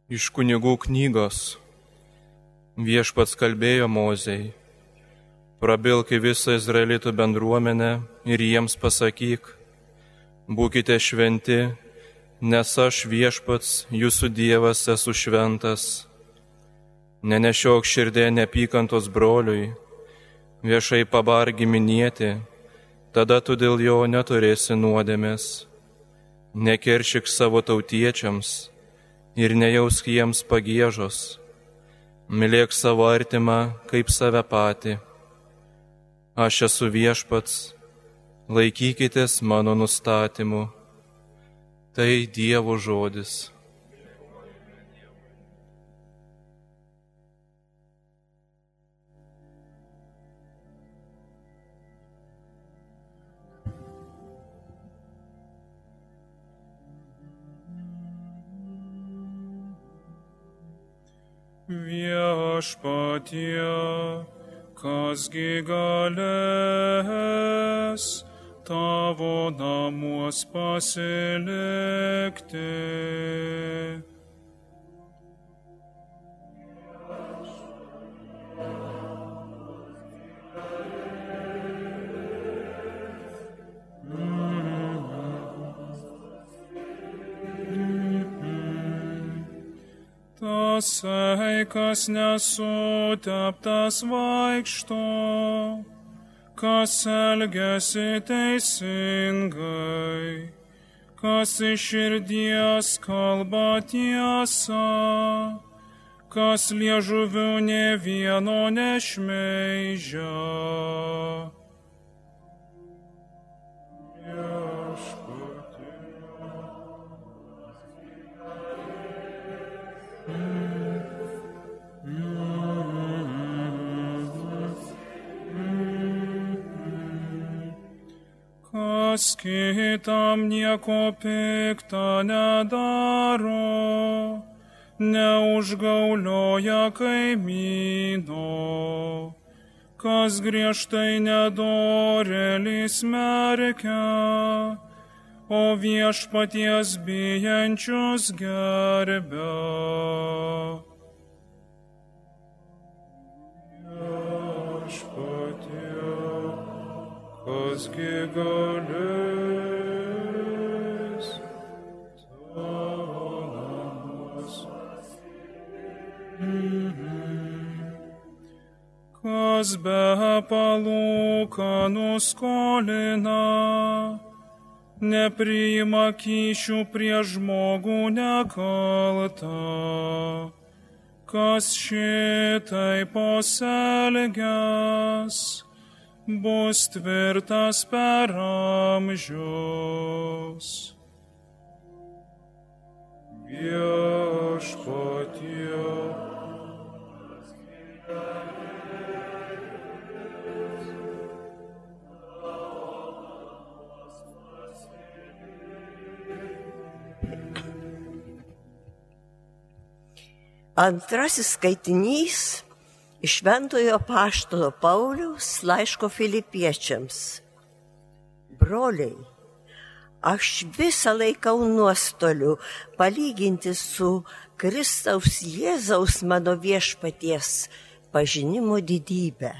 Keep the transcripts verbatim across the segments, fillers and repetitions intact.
Iš kunigų knygos. Viešpats kalbėjo Mozei: prabilk į visą izraelitų bendruomenę ir jiems pasakyk: būkite šventi, nes aš Viešpats, jūsų Dievas, esu šventas. Nenešiok širdėje neapykantos broliui, viešai pabar giminėti, tada tu dėl jo neturėsi nuodėmės. Nekeršyk savo tautiečiams ir nejausk jiems pagiežos. Mylėk savo artimą kaip save patį. Aš esu Viešpats, laikykitės mano nustatymų. Tai Dievo žodis. Viešpatie, kasgi galės tavo namuos pasilikti. Tasai, kas nesuteptas vaikšto, kas elgiasi teisingai, kas iš širdies kalba tiesą, kas liežuviu nė vieno nešmeižia. Kas kitam nieko pikta nedaro, neužgaulioja kaimyno, kas griežtai nedorėlį smerkia, o Viešpaties bijančius gerbia. Kasgi galės tavo namus. Kas be palūkanų skolina, nepriima kyšių prieš žmogų nekaltą. Kas šitai pasielgęs, bus tvirtas per amžius. Viešpatie, antrasis skaitinys iš Šventojo apaštalo Pauliaus laiško Filipiečiams. Broliai, aš visą laikau nuostoliu palyginti su Kristaus Jėzaus mano Viešpaties pažinimo didybę.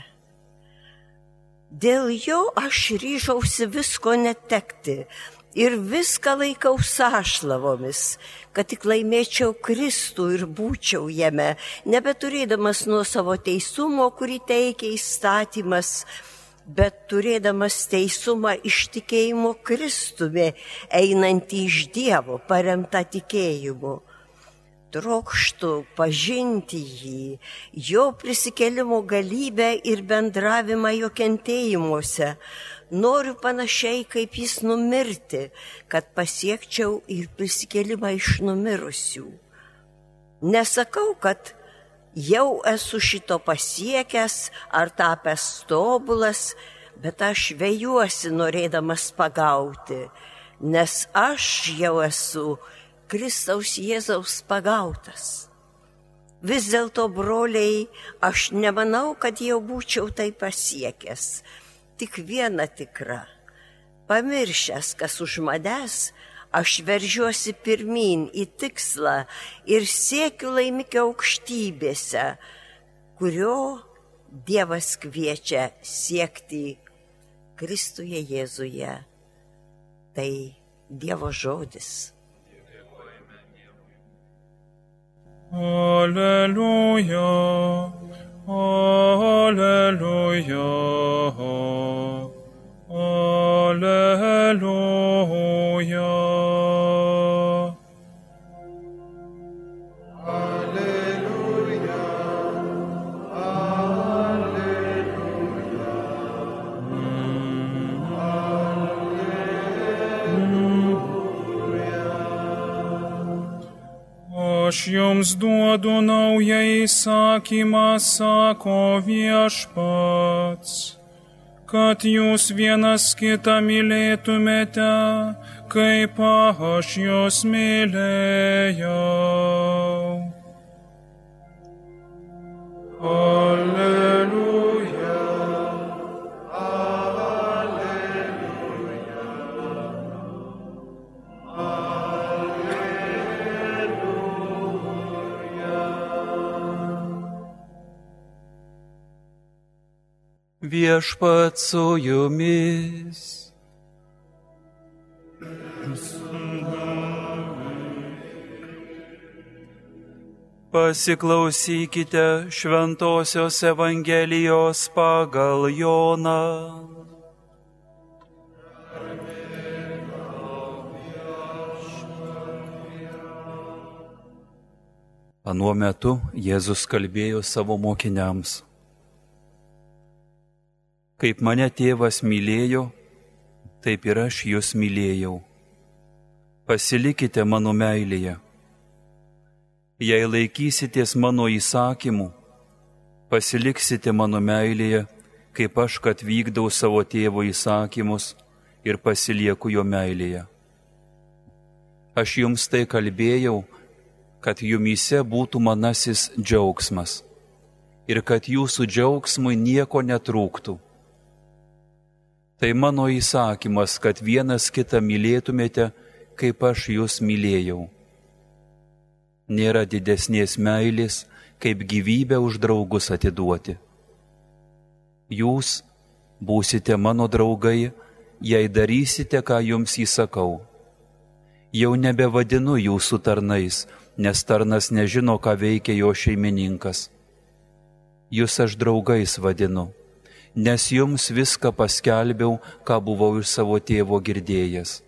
Dėl jo aš ryžausi visko netekti ir viską laikau sąšlavomis, kad tik laimėčiau Kristų ir būčiau jame, nebeturėdamas nuo savo teisumo, kurį teikia įstatymas, bet turėdamas teisumą iš tikėjimo Kristumi, einantį iš Dievo, paremtą tikėjimu. Trokštu pažinti jį, jo prisikėlimo galybę ir bendravimą jo kentėjimuose. Noriu panašiai kaip jis numirti, kad pasiekčiau ir prisikėlimą iš numirusių. Nesakau, kad jau esu šito pasiekęs ar tapęs tobulas, bet aš vejuosi norėdamas pagauti, nes aš jau esu Kristaus Jėzaus pagautas. Vis dėlto, broliai, aš nemanau, kad jau būčiau tai pasiekęs. Tik viena tikra, pamiršęs, kas už manęs, Aš veržiuosi pirmin į tikslą ir siekiu laimikio aukštybėse, kurio Dievas kviečia siekti Kristuje Jėzuje. Tai Dievo žodis. Alleluja, alleluja, alleluja. Aš jums duodu naują įsakymą, sako Viešpats, kad jūs vienas kitą mylėtumėte, kaip aš jūs mylėjau. Alleluja, Viešpats su jumis. Pasiklausykite Šventosios Evangelijos pagal Joną. Anuo metu Jėzus kalbėjo savo mokiniams: Kaip mane tėvas mylėjo, taip ir aš jūs mylėjau. Pasilikite mano meilėje. Jei laikysitės mano įsakymų, pasiliksite mano meilėje, kaip aš, kad vykdau savo tėvo įsakymus ir pasilieku jo meilėje. Aš jums tai kalbėjau, kad jumyse būtų manasis džiaugsmas ir kad jūsų džiaugsmui nieko netrūktų. Tai mano įsakymas, kad vienas kitą mylėtumėte, kaip aš jūs mylėjau. Nėra didesnės meilės, kaip gyvybę už draugus atiduoti. Jūs būsite mano draugai, jei darysite, ką jums įsakau. Jau nebevadinu jūsų tarnais, nes tarnas nežino, ką veikia jo šeimininkas. Jūs aš draugais vadinu, nes jums viską paskelbiau, ką buvau iš savo tėvo girdėjęs.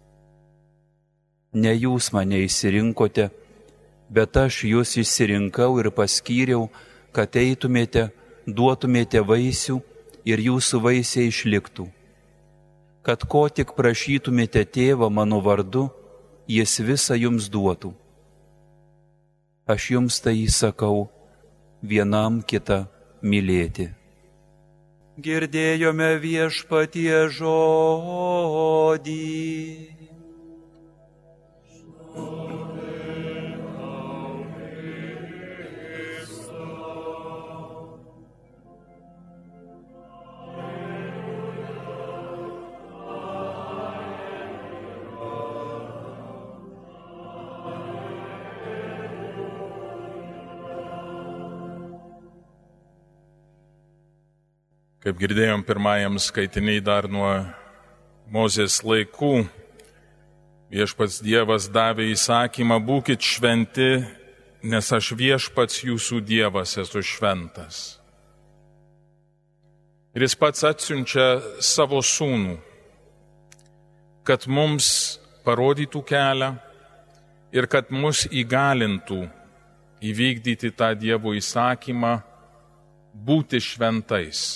Ne jūs mane išsirinkote, bet aš jūs išsirinkau ir paskyriau, kad eitumėte, duotumėte vaisių ir jūsų vaisiai išliktų. Kad ko tik prašytumėte tėvą mano vardu, jis visą jums duotų. Aš jums tai įsakau, vienam kitą mylėti. Girdėjome Viešpatie žodį. Kaip girdėjom pirmajam skaitiniai dar nuo Mozės laikų, Viešpats Dievas davė įsakymą: būkit šventi, nes aš Viešpats jūsų Dievas esu šventas. Ir jis pats atsiunčia savo sūnų, kad mums parodytų kelią ir kad mus įgalintų įvykdyti tą Dievo įsakymą būti šventais.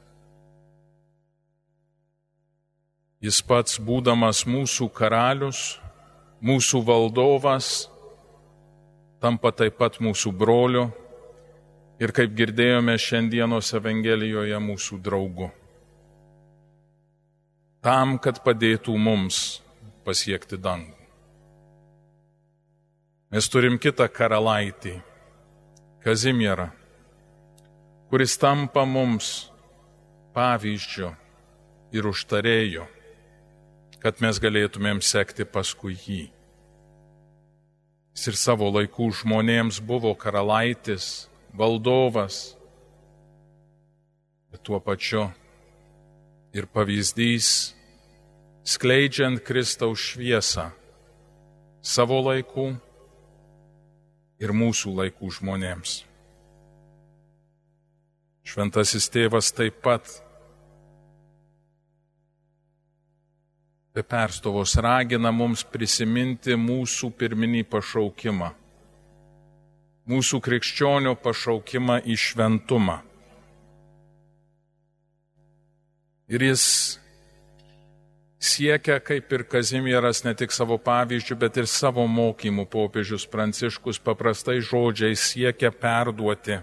Jis pats, būdamas mūsų karalius, mūsų valdovas, tampa taip pat mūsų broliu ir, kaip girdėjome šiandienos Evangelijoje, mūsų draugu. Tam, kad padėtų mums pasiekti dangų. Mes turim kitą karalaitį, Kazimierą, kuris tampa mums pavyzdžiu ir užtarėju. kad mes galėtumėm sekti paskui jį. Jis ir savo laikų žmonėms buvo karalaitis, valdovas, bet tuo pačiu ir pavyzdys, skleidžiant Kristaus šviesą savo laikų ir mūsų laikų žmonėms. Šventasis tėvas taip pat be perstovos ragina mums prisiminti mūsų pirminį pašaukimą, mūsų krikščionio pašaukimą į šventumą. Ir jis siekia, kaip ir Kazimieras, ne tik savo pavyzdžių, bet ir savo mokymų popiežius Pranciškus paprastai žodžiais siekia perduoti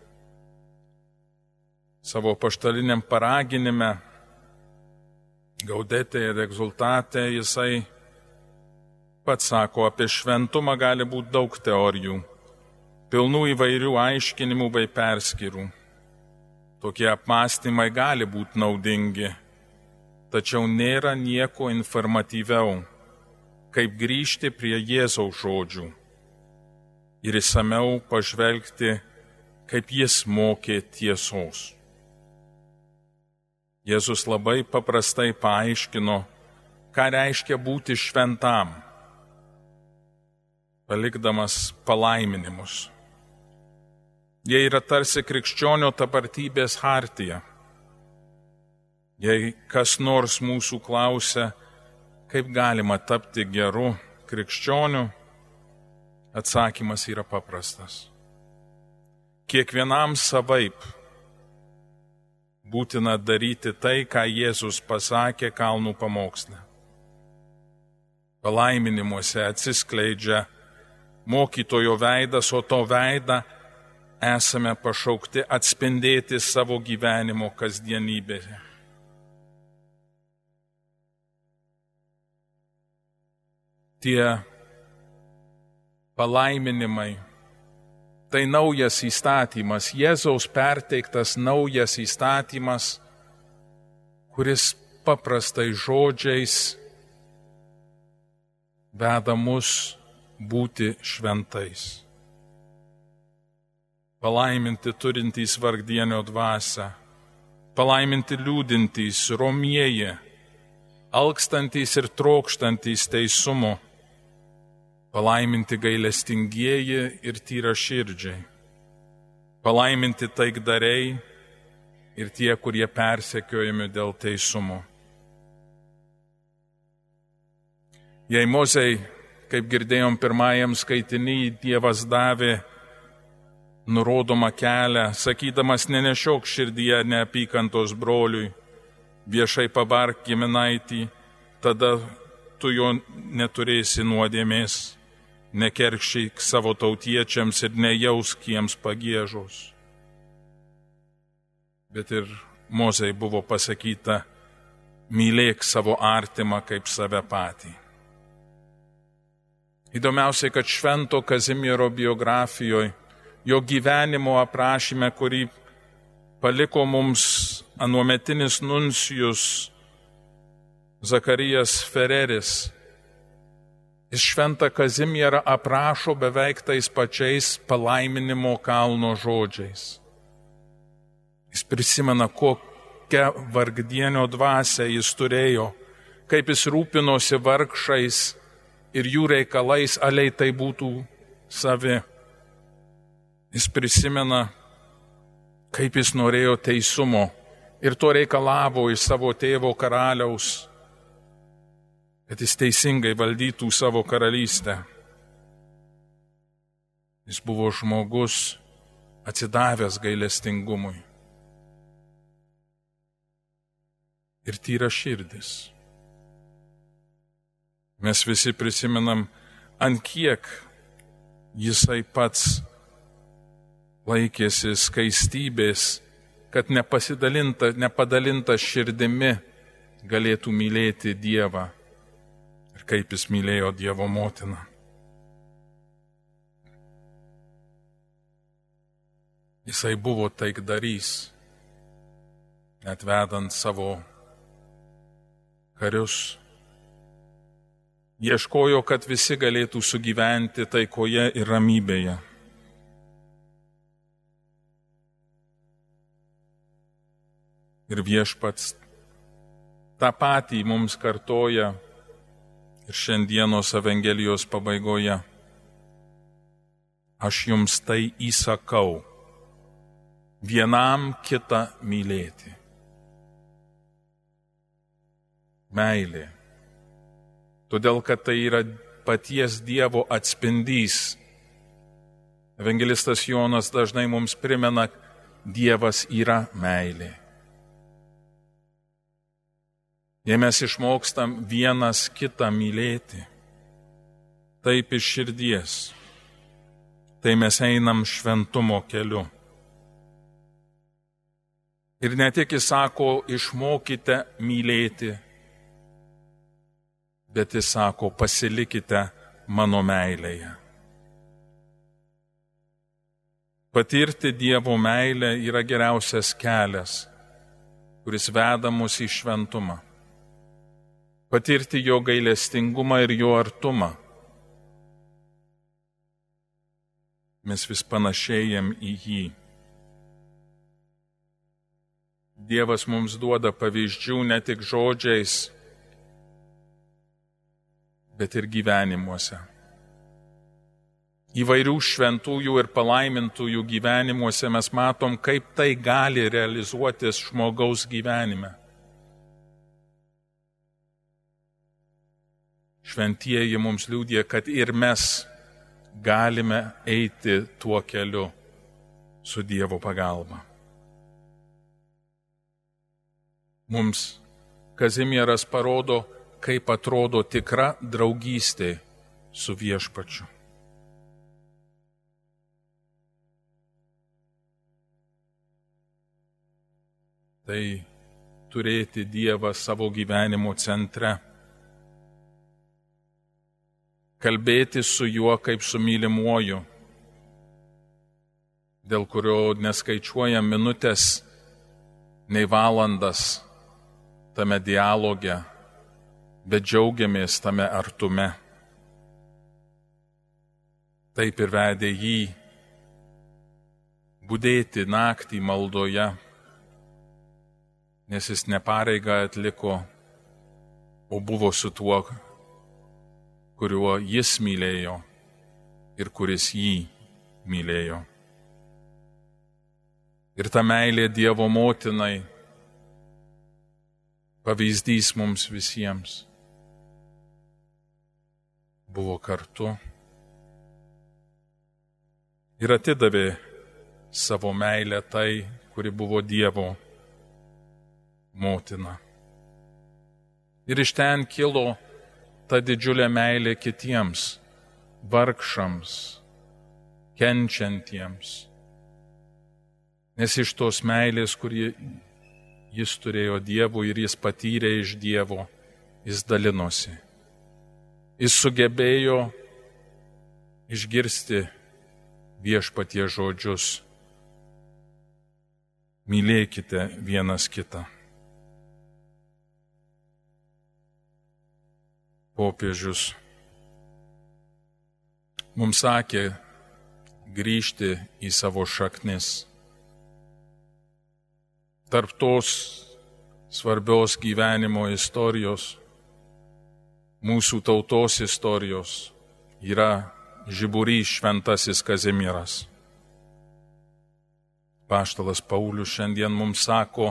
savo apaštaliniam paraginime, Gaudete ir Exultate, jisai pats sako, apie šventumą gali būti daug teorijų, pilnų įvairių aiškinimų bei perskyrų. Tokie apmąstymai gali būti naudingi, tačiau nėra nieko informatyviau, kaip grįžti prie Jėzaus žodžių ir išsamiau pažvelgti, kaip jis mokė tiesos. Jėzus labai paprastai paaiškino, ką reiškia būti šventam, palikdamas palaiminimus. Jie yra tarsi krikščionio tapatybės hartija. Jei kas nors mūsų klausia, kaip galima tapti geru krikščioniu, atsakymas yra paprastas. Kiekvienam savaip būtina daryti tai, ką Jėzus pasakė kalnų pamoksle. Palaiminimuose atsiskleidžia mokytojo veidas, o to veidą esame pašaukti atspindėti savo gyvenimo kasdienybėje. Tie palaiminimai tai naujas įstatymas, Jėzaus perteiktas naujas įstatymas, kuris paprastai žodžiais veda mus būti šventais. Palaiminti turintys vargdienio dvasią, palaiminti liūdintys, romieji, alkstantys ir trokštantys teisumo, palaiminti gailestingieji ir tyraširdžiai, palaiminti taikdariai ir tie, kurie persekiojami dėl teisumo. Jei Mozei, kaip girdėjom pirmajam skaitiny, Dievas davė nurodomą kelią, sakydamas, nenešiok širdyje neapykantos broliui, viešai pabark giminaitį, tada tu jo neturėsi nuodėmės. Nekerkšyk savo tautiečiams ir nejausk jiems pagiežos. Bet ir Mozei buvo pasakyta, mylėk savo artimą kaip save patį. Įdomiausia, kad švento Kazimiero biografijoje, jo gyvenimo aprašyme, kurį paliko mums anuometinis nuncijus Zakarijas Fereris, jis šventą Kazimierą aprašo beveik tais pačiais palaiminimo kalno žodžiais. Jis prisimena, kokią vargdienio dvasią jis turėjo, kaip jis rūpinosi vargšais ir jų reikalais, alei tai būtų savi. Jis prisimena, kaip jis norėjo teisumo ir to reikalavo iš savo tėvo karaliaus, kad jis teisingai valdytų savo karalystę. Jis buvo žmogus atsidavęs gailestingumui ir tyraširdis. Mes visi prisimenam, ant kiek jisai pats laikėsi skaistybės, kad nepasidalinta, nepadalinta širdimi galėtų mylėti Dievą. Ir kaip jis mylėjo Dievo motiną. Jisai buvo taikdarys, net vedant savo karius Ieškojo, kad visi galėtų sugyventi taikoje ir ramybėje. Ir Viešpats tą patį mums kartoja ir šiandienos Evangelijos pabaigoje. Aš jums tai įsakau, vienam kitą mylėti. Meilė. Todėl, kad tai yra paties Dievo atspindys. Evangelistas Jonas dažnai mums primena, Dievas yra meilė. Jei mes išmokstam vienas kitą mylėti, taip iš širdies, tai mes einam šventumo keliu. Ir ne tik jis sako, išmokite mylėti, bet jis sako, pasilikite mano meilėje. Patirti Dievo meilę yra geriausias kelias, kuris veda mus į šventumą. Patirti jo gailestingumą ir jo artumą. Mes vis panašėjam į jį. Dievas mums duoda pavyzdžių ne tik žodžiais, bet ir gyvenimuose. Įvairių šventųjų ir palaimintųjų gyvenimuose mes matom, kaip tai gali realizuotis žmogaus gyvenime. Šventieji mums liudija, kad ir mes galime eiti tuo keliu su Dievo pagalba. Mums Kazimieras parodo, kaip atrodo tikra draugystė su Viešpačiu. Tai turėti Dievą savo gyvenimo centre. Kalbėti su juo kaip su mylimuoju, dėl kurio neskaičiuojam minutės, nei valandas tame dialoge, bet džiaugiamės tame artume. Taip ir vedė jį budėti naktį maldoje, nes jis ne pareigą atliko, o buvo su tuo, kuriuo jis mylėjo ir kuris jį mylėjo. Ir ta meilė Dievo motinai pavyzdys mums visiems. Buvo kartu ir atidavė savo meilę tai, kuri buvo Dievo motina. Ir iš ten kilo ta didžiulė meilė kitiems, vargšams, kenčiantiems. Nes iš tos meilės, kurį jis turėjo Dievui ir jis patyrė iš Dievo, jis dalinosi. Jis sugebėjo išgirsti Viešpaties žodžius. Mylėkite vienas kitą. Popiežius mums sakė grįžti į savo šaknis. Tarp tos svarbios gyvenimo istorijos, mūsų tautos istorijos, yra žiburys šventasis Kazimieras. Apaštalas Paulius šiandien mums sako,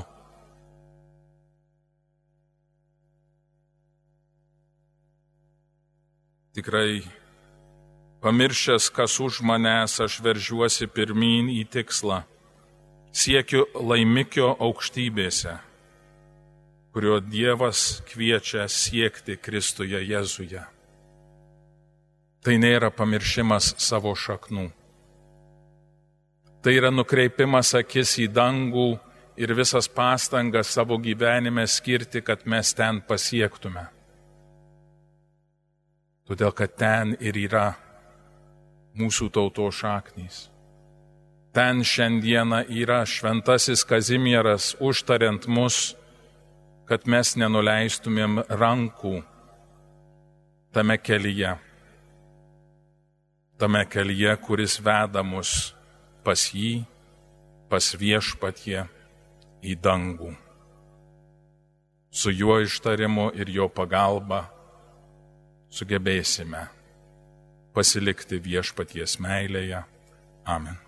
tikrai, pamiršęs, kas už manęs, aš veržiuosi pirmyn į tikslą, siekiu laimikio aukštybėse, kurio Dievas kviečia siekti Kristuje Jėzuje. Tai nėra pamiršimas savo šaknų. Tai yra nukreipimas akis į dangų ir visas pastangas savo gyvenime skirti, kad mes ten pasiektume. Todėl, kad ten ir yra mūsų tautos šaknys. Ten šiandieną yra šventasis Kazimieras, užtariant mus, kad mes nenuleistumėm rankų tame kelyje, tame kelyje, kuris veda mus pas jį, pas viešpatie į dangų. Su juo ištarimu ir jo pagalba sugebėsime pasilikti viešpaties meilėje. Amen.